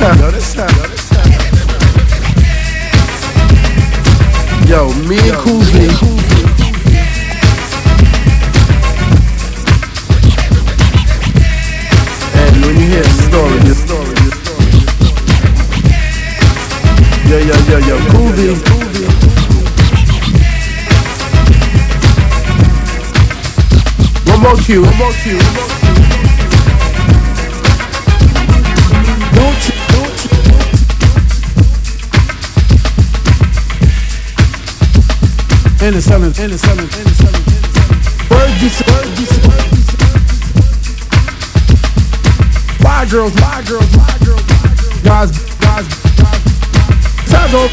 time. Yo, me and Kuzi. And when you hear the story, yo, Kuzi. One more cue. Don't you. And it's selling. Word decent. Why girls. Guys. Tazo.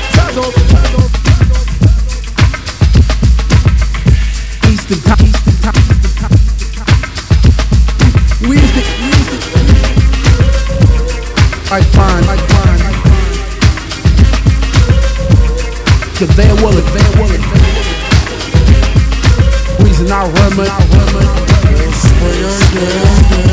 Eastern time. We used to. I find. The Van Willet. Reason I run.